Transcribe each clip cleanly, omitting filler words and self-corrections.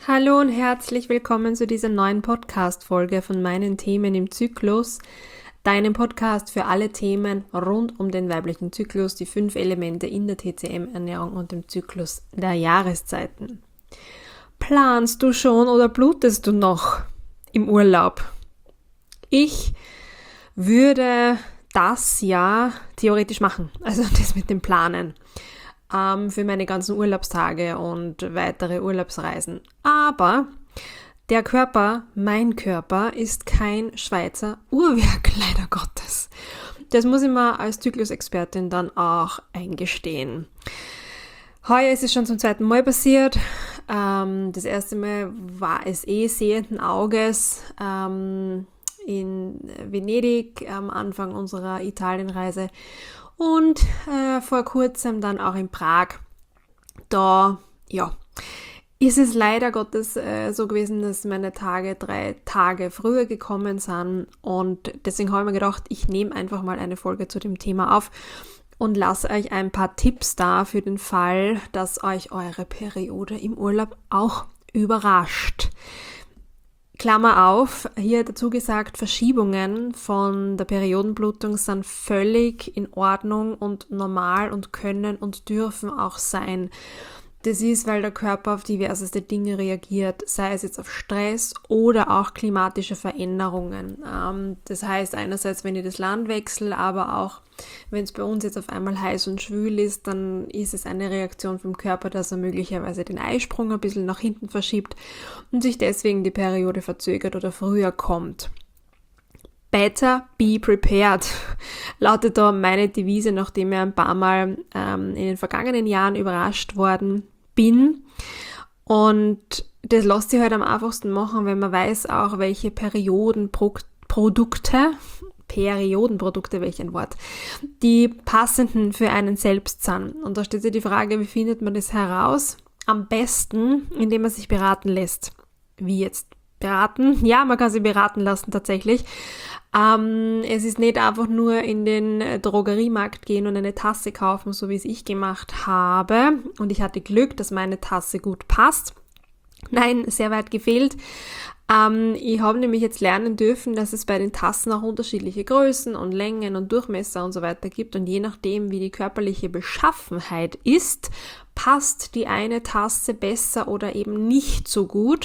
Hallo und herzlich willkommen zu dieser neuen Podcast-Folge von meinen Themen im Zyklus, deinem Podcast für alle Themen rund um den weiblichen Zyklus, die 5 Elemente in der TCM-Ernährung und dem Zyklus der Jahreszeiten. Planst du schon oder blutest du noch im Urlaub? Ich würde das ja theoretisch machen, also das mit dem Planen für meine ganzen Urlaubstage und weitere Urlaubsreisen. Aber der Körper, mein Körper, ist kein Schweizer Uhrwerk, leider Gottes. Das muss ich mir als Zyklusexpertin dann auch eingestehen. Heuer ist es schon zum 2. Mal passiert. Das erste Mal war es sehenden Auges in Venedig am Anfang unserer Italienreise. Und vor kurzem dann auch in Prag. Da, ist es leider Gottes so gewesen, dass meine Tage 3 Tage früher gekommen sind. Und deswegen habe ich mir gedacht, ich nehme einfach mal eine Folge zu dem Thema auf und lasse euch ein paar Tipps da für den Fall, dass euch eure Periode im Urlaub auch überrascht. Klammer auf, hier dazu gesagt, Verschiebungen von der Periodenblutung sind völlig in Ordnung und normal und können und dürfen auch sein. Das ist, weil der Körper auf diverseste Dinge reagiert, sei es jetzt auf Stress oder auch klimatische Veränderungen. Das heißt einerseits, wenn ich das Land wechsle, aber auch wenn es bei uns jetzt auf einmal heiß und schwül ist, dann ist es eine Reaktion vom Körper, dass er möglicherweise den Eisprung ein bisschen nach hinten verschiebt und sich deswegen die Periode verzögert oder früher kommt. Better be prepared, lautet da meine Devise, nachdem ich ein paar Mal in den vergangenen Jahren überrascht worden bin. Und das lässt sich halt am einfachsten machen, wenn man weiß auch, welche Periodenprodukte, welch ein Wort, die passenden für einen selbst sind. Und da steht sich die Frage, wie findet man das heraus? Am besten, indem man sich beraten lässt. Wie jetzt beraten? Ja, man kann sich beraten lassen tatsächlich. Es ist nicht einfach nur in den Drogeriemarkt gehen und eine Tasse kaufen, so wie es ich gemacht habe. Und ich hatte Glück, dass meine Tasse gut passt. Nein, sehr weit gefehlt. Ich habe nämlich jetzt lernen dürfen, dass es bei den Tassen auch unterschiedliche Größen und Längen und Durchmesser und so weiter gibt. Und je nachdem, wie die körperliche Beschaffenheit ist, passt die eine Tasse besser oder eben nicht so gut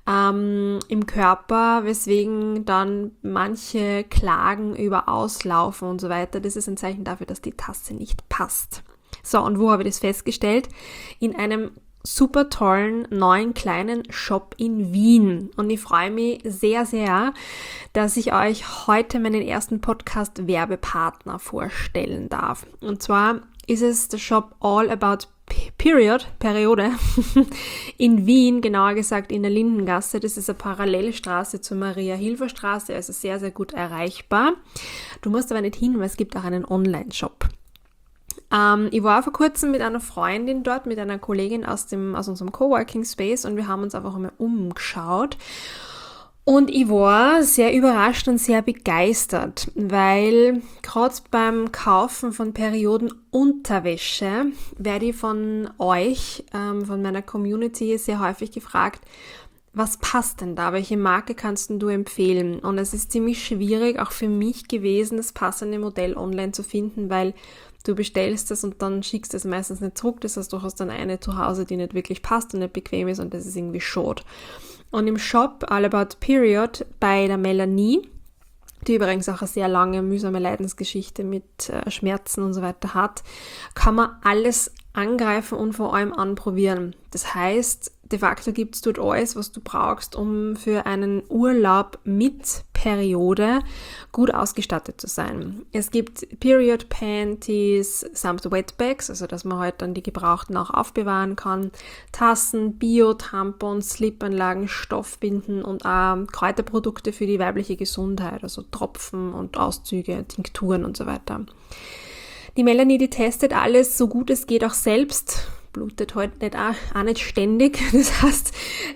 im Körper, weswegen dann manche klagen über Auslaufen und so weiter. Das ist ein Zeichen dafür, dass die Tasse nicht passt. So, und wo habe ich das festgestellt? In einem super tollen, neuen, kleinen Shop in Wien. Und ich freue mich sehr, sehr, dass ich euch heute meinen ersten Podcast-Werbepartner vorstellen darf. Und zwar ist es der Shop All About Periode, in Wien, genauer gesagt in der Lindengasse. Das ist eine Parallelstraße zur Maria-Hilfer-Straße, also sehr, sehr gut erreichbar. Du musst aber nicht hin, weil es gibt auch einen Online-Shop. Ich war vor kurzem mit einer Freundin dort, mit einer Kollegin aus unserem Coworking Space und wir haben uns einfach einmal umgeschaut. Und ich war sehr überrascht und sehr begeistert, weil gerade beim Kaufen von Periodenunterwäsche werde ich von euch, von meiner Community sehr häufig gefragt, was passt denn da? Welche Marke kannst du empfehlen? Und es ist ziemlich schwierig, auch für mich gewesen, das passende Modell online zu finden, weil du bestellst es und dann schickst es meistens nicht zurück. Das heißt, du hast dann eine zu Hause, die nicht wirklich passt und nicht bequem ist und das ist irgendwie schade. Und im Shop All About Period bei der Melanie, die übrigens auch eine sehr lange, mühsame Leidensgeschichte mit Schmerzen und so weiter hat, kann man alles angreifen und vor allem anprobieren. Das heißt, de facto gibt es dort alles, was du brauchst, um für einen Urlaub mit Periode gut ausgestattet zu sein. Es gibt Period Panties samt Wetbags, also dass man halt dann die gebrauchten auch aufbewahren kann, Tassen, Bio-Tampons, Slipanlagen, Stoffbinden und auch Kräuterprodukte für die weibliche Gesundheit, also Tropfen und Auszüge, Tinkturen und so weiter. Die Melanie, die testet alles so gut es geht auch selbst, blutet halt nicht auch nicht ständig. Das heißt,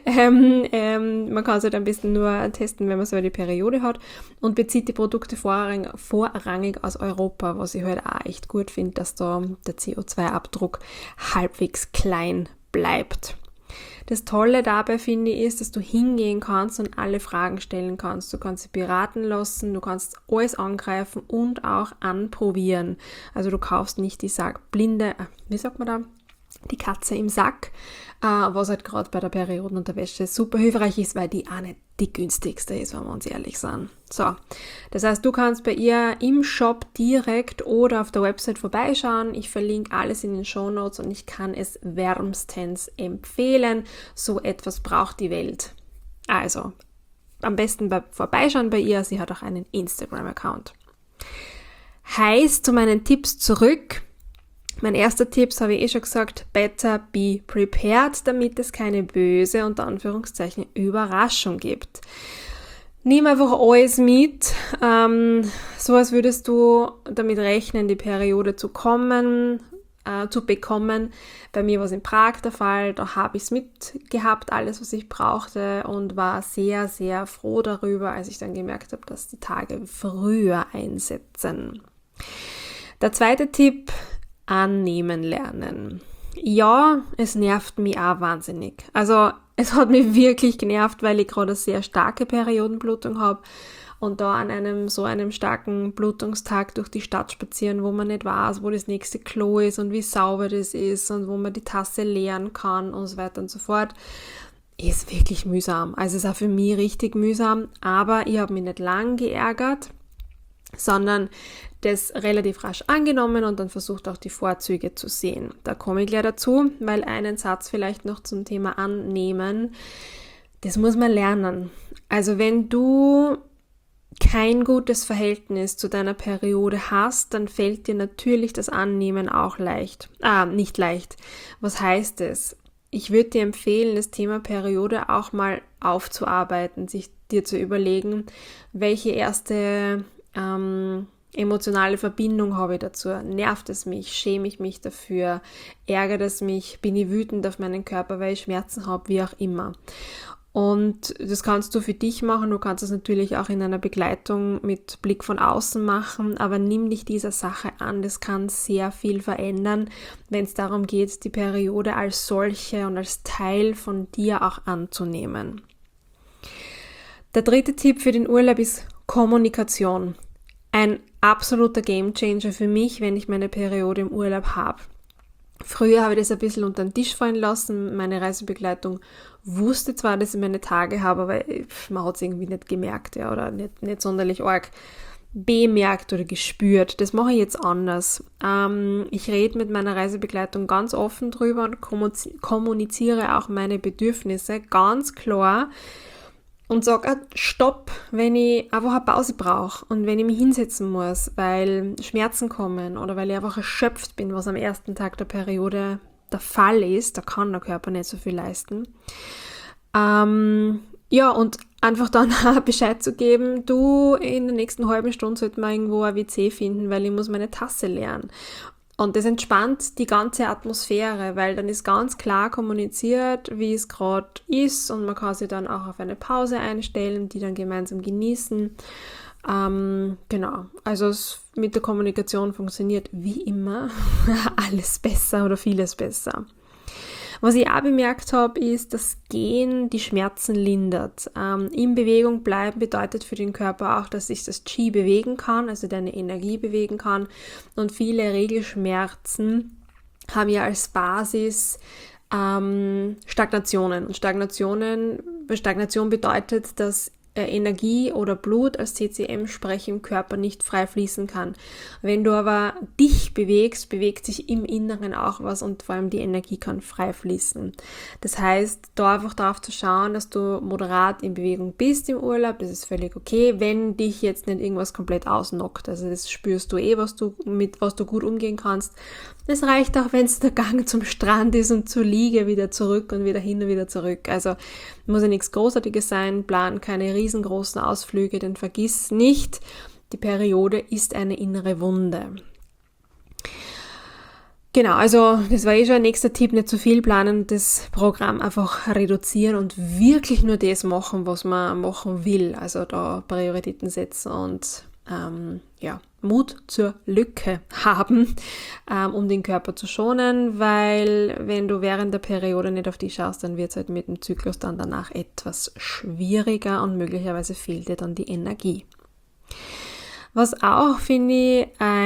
man kann es halt am besten nur testen, wenn man so eine Periode hat und bezieht die Produkte vorrangig aus Europa, was ich halt auch echt gut finde, dass da der CO2-Abdruck halbwegs klein bleibt. Das Tolle dabei, finde ich, ist, dass du hingehen kannst und alle Fragen stellen kannst. Du kannst dich beraten lassen, du kannst alles angreifen und auch anprobieren. Also du kaufst nicht die die Katze im Sack, was halt gerade bei der Periodenunterwäsche super hilfreich ist, weil die auch nicht die günstigste ist, wenn wir uns ehrlich sind. So, das heißt, du kannst bei ihr im Shop direkt oder auf der Website vorbeischauen. Ich verlinke alles in den Shownotes und ich kann es wärmstens empfehlen. So etwas braucht die Welt. Also, am besten vorbeischauen bei ihr. Sie hat auch einen Instagram-Account. Heißt, zu meinen Tipps zurück. Mein erster Tipp, das habe ich schon gesagt, better be prepared, damit es keine böse, unter Anführungszeichen, Überraschung gibt. Nimm einfach alles mit, so als würdest du damit rechnen, die Periode zu bekommen. Bei mir war es in Prag der Fall, da habe ich es mitgehabt, alles, was ich brauchte und war sehr, sehr froh darüber, als ich dann gemerkt habe, dass die Tage früher einsetzen. Der zweite Tipp, annehmen lernen. Ja, es nervt mich auch wahnsinnig. Also es hat mich wirklich genervt, weil ich gerade eine sehr starke Periodenblutung habe und da an einem starken Blutungstag durch die Stadt spazieren, wo man nicht weiß, wo das nächste Klo ist und wie sauber das ist und wo man die Tasse leeren kann und so weiter und so fort, ist wirklich mühsam. Also es ist auch für mich richtig mühsam, aber ich habe mich nicht lang geärgert, sondern das relativ rasch angenommen und dann versucht auch die Vorzüge zu sehen. Da komme ich gleich dazu, weil einen Satz vielleicht noch zum Thema Annehmen, das muss man lernen. Also wenn du kein gutes Verhältnis zu deiner Periode hast, dann fällt dir natürlich das Annehmen auch nicht leicht. Was heißt es? Ich würde dir empfehlen, das Thema Periode auch mal aufzuarbeiten, dir zu überlegen, welche erste emotionale Verbindung habe ich dazu. Nervt es mich? Schäme ich mich dafür? Ärgert es mich? Bin ich wütend auf meinen Körper, weil ich Schmerzen habe? Wie auch immer. Und das kannst du für dich machen. Du kannst es natürlich auch in einer Begleitung mit Blick von außen machen, aber nimm dich dieser Sache an. Das kann sehr viel verändern, wenn es darum geht, die Periode als solche und als Teil von dir auch anzunehmen. Der dritte Tipp für den Urlaub ist Kommunikation. Ein absoluter Gamechanger für mich, wenn ich meine Periode im Urlaub habe. Früher habe ich das ein bisschen unter den Tisch fallen lassen. Meine Reisebegleitung wusste zwar, dass ich meine Tage habe, aber man hat es irgendwie nicht gemerkt, ja, oder nicht sonderlich arg bemerkt oder gespürt. Das mache ich jetzt anders. Ich rede mit meiner Reisebegleitung ganz offen drüber und kommuniziere auch meine Bedürfnisse ganz klar. Und sage Stopp, wenn ich einfach eine Pause brauche und wenn ich mich hinsetzen muss, weil Schmerzen kommen oder weil ich einfach erschöpft bin, was am ersten Tag der Periode der Fall ist, da kann der Körper nicht so viel leisten. Und einfach dann Bescheid zu geben, du, in der nächsten halben Stunde sollte man irgendwo ein WC finden, weil ich muss meine Tasse leeren. Und das entspannt die ganze Atmosphäre, weil dann ist ganz klar kommuniziert, wie es gerade ist und man kann sich dann auch auf eine Pause einstellen, die dann gemeinsam genießen. Genau, also mit der Kommunikation funktioniert wie immer alles besser oder vieles besser. Was ich auch bemerkt habe, ist, dass Gehen die Schmerzen lindert. In Bewegung bleiben bedeutet für den Körper auch, dass sich das Qi bewegen kann, also deine Energie bewegen kann. Und viele Regelschmerzen haben ja als Basis Stagnationen. Und Stagnation bedeutet, dass Energie oder Blut als CCM-Sprech im Körper nicht frei fließen kann. Wenn du aber dich bewegst, bewegt sich im Inneren auch was und vor allem die Energie kann frei fließen. Das heißt, da einfach darauf zu schauen, dass du moderat in Bewegung bist im Urlaub, das ist völlig okay, wenn dich jetzt nicht irgendwas komplett ausnockt. Also das spürst du was du gut umgehen kannst. Es reicht auch, wenn es der Gang zum Strand ist und zur Liege wieder zurück und wieder hin und wieder zurück. Also muss ja nichts Großartiges sein, plan keine riesengroßen Ausflüge, denn vergiss nicht, die Periode ist eine innere Wunde. Genau, also das war schon ein nächster Tipp, nicht zu viel planen, das Programm einfach reduzieren und wirklich nur das machen, was man machen will. Also da Prioritäten setzen und Mut zur Lücke haben, um den Körper zu schonen, weil wenn du während der Periode nicht auf die schaust, dann wird es halt mit dem Zyklus dann danach etwas schwieriger und möglicherweise fehlt dir dann die Energie. Was auch, finde ich,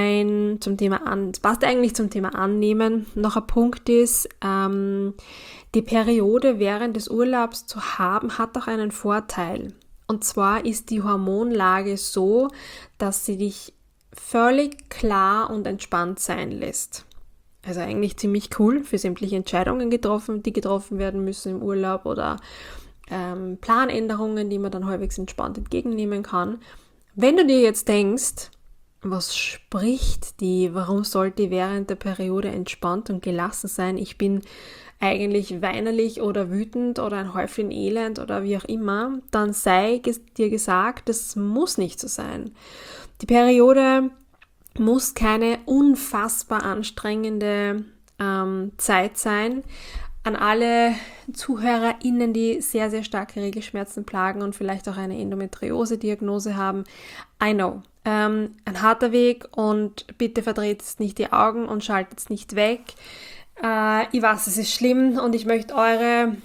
das passt eigentlich zum Thema Annehmen, noch ein Punkt ist, die Periode während des Urlaubs zu haben, hat auch einen Vorteil. Und zwar ist die Hormonlage so, dass sie dich völlig klar und entspannt sein lässt. Also eigentlich ziemlich cool für sämtliche Entscheidungen die getroffen werden müssen im Urlaub oder Planänderungen, die man dann halbwegs entspannt entgegennehmen kann. Wenn du dir jetzt denkst, was spricht die, warum sollte die während der Periode entspannt und gelassen sein? Ich bin eigentlich weinerlich oder wütend oder ein Häufchen Elend oder wie auch immer, dann sei dir gesagt, das muss nicht so sein. Die Periode muss keine unfassbar anstrengende Zeit sein. An alle ZuhörerInnen, die sehr, sehr starke Regelschmerzen plagen und vielleicht auch eine Endometriose-Diagnose haben, I know. Ein harter Weg und bitte verdreht nicht die Augen und schaltet es nicht weg. Ich weiß, es ist schlimm und ich möchte eure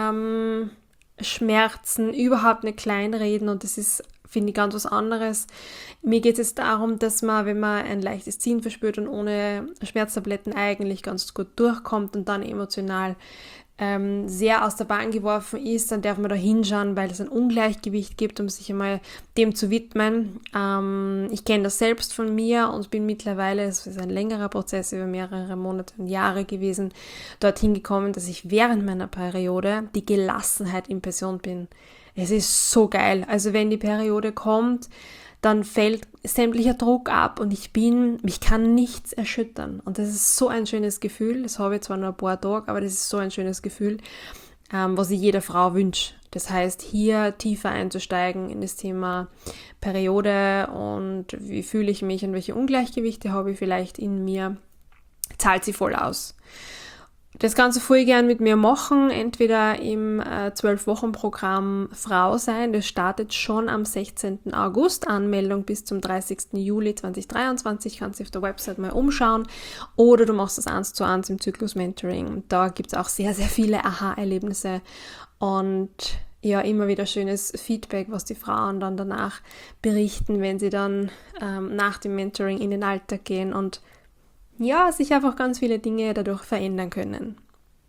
Schmerzen überhaupt nicht kleinreden und das ist, finde ich, ganz was anderes. Mir geht es darum, dass man, wenn man ein leichtes Ziehen verspürt und ohne Schmerztabletten eigentlich ganz gut durchkommt und dann emotional sehr aus der Bahn geworfen ist, dann darf man da hinschauen, weil es ein Ungleichgewicht gibt, um sich einmal dem zu widmen. Ich kenne das selbst von mir und bin mittlerweile, es ist ein längerer Prozess über mehrere Monate und Jahre gewesen, dorthin gekommen, dass ich während meiner Periode die Gelassenheit in Person bin. Es ist so geil. Also wenn die Periode kommt, dann fällt sämtlicher Druck ab und mich kann nichts erschüttern. Und das ist so ein schönes Gefühl. Das habe ich zwar nur ein paar Tage, aber das ist so ein schönes Gefühl, was ich jeder Frau wünsche. Das heißt, hier tiefer einzusteigen in das Thema Periode und wie fühle ich mich und welche Ungleichgewichte habe ich vielleicht in mir, zahlt sie voll aus. Das kannst du voll gern mit mir machen, entweder im 12-Wochen-Programm Frau sein, das startet schon am 16. August, Anmeldung bis zum 30. Juli 2023, kannst du auf der Website mal umschauen, oder du machst das 1:1 im Zyklus-Mentoring. Da gibt es auch sehr, sehr viele Aha-Erlebnisse und ja, immer wieder schönes Feedback, was die Frauen dann danach berichten, wenn sie dann nach dem Mentoring in den Alltag gehen und ja, sich einfach ganz viele Dinge dadurch verändern können.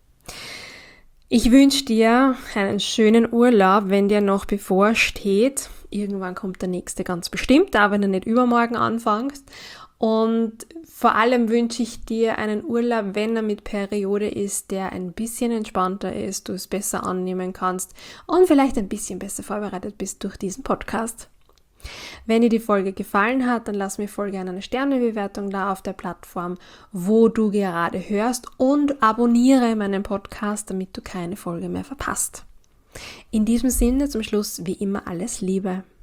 Ich wünsche dir einen schönen Urlaub, wenn dir noch bevorsteht. Irgendwann kommt der nächste ganz bestimmt, auch wenn du nicht übermorgen anfängst. Und vor allem wünsche ich dir einen Urlaub, wenn er mit Periode ist, der ein bisschen entspannter ist, du es besser annehmen kannst und vielleicht ein bisschen besser vorbereitet bist durch diesen Podcast. Wenn dir die Folge gefallen hat, dann lass mir voll gerne eine Sternebewertung da auf der Plattform, wo du gerade hörst, und abonniere meinen Podcast, damit du keine Folge mehr verpasst. In diesem Sinne zum Schluss wie immer alles Liebe.